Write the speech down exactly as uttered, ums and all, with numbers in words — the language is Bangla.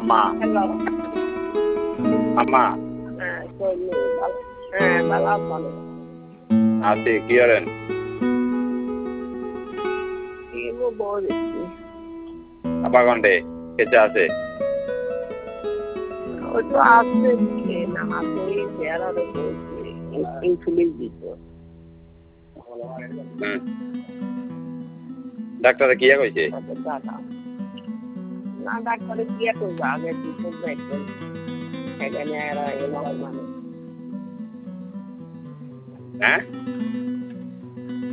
আম্মা হ্যালো আম্মা হ্যাঁ কইলি ভালো হ্যাঁ ভালো ভালো আছে কি করেন কি বলছি আপা কন্ডে কেচে আছে ওই তো আসছে দিকে না আসে চেহারা বলছি ইনসুলিন দিত হুম ডাক্তারে কি কইছে দাদা না ডাক্তারে কি করবে আগে দিত দেখবেন এখানে আর এলাকা মানে হ্যাঁ